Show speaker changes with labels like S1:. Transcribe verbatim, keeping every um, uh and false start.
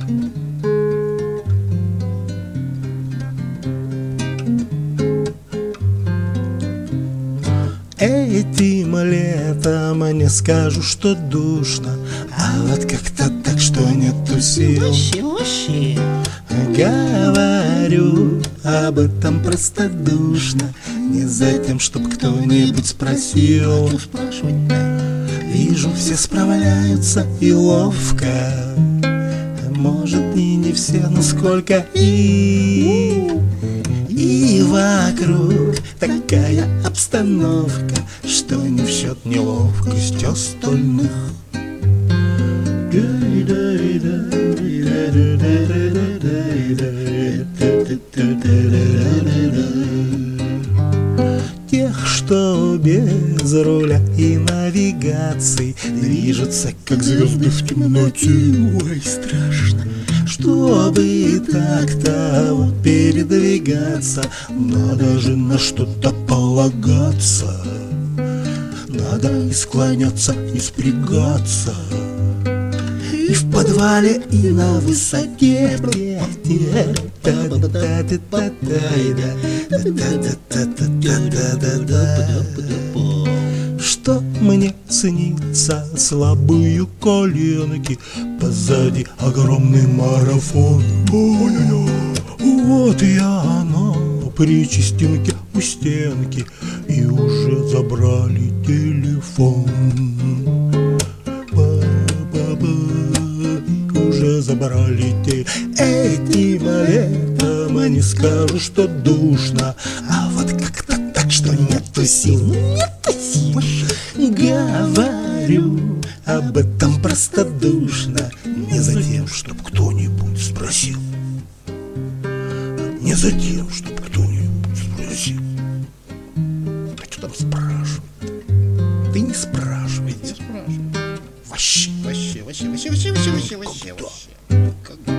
S1: Этим летом не скажу, что душно, а вот как-то так, что нету сил.
S2: Вообще, вообще.
S1: Говорю об этом простодушно, не за тем, чтоб кто-нибудь спросил.
S2: Что спрашивать-то?
S1: Вижу, все справляются и ловко. Может, и не все, но сколько и... И вокруг такая обстановка, что не в счет неловкость остальных. Тех, что без руля и навигаций движутся, как звезды в темноте. Ой, страшно. Чтобы так-то вот передвигаться, надо же на что-то полагаться. Надо и склоняться, и спрягаться. И в подвале, и на высоте. Что мне снится? Слабые коленки, позади огромный марафон. Ой-ой-ой, вот я она, при частинке у стенки, и уже забрали телефон. Уже забрали телефон. Этим летом не скажу, что душно, а вот как-то так, что нету сил. Нету сил. Говорю об этом простодушно, не за тем, чтоб кто-нибудь спросил. Не за тем, чтоб кто-нибудь спросил. Да что там спрашивать? Ты не спрашивай.
S2: Не спрашивай.
S1: Вообще.
S2: Вообще, вообще, вообще, вообще, вообще, вообще, вообще, вообще.
S1: Когда?
S2: Как?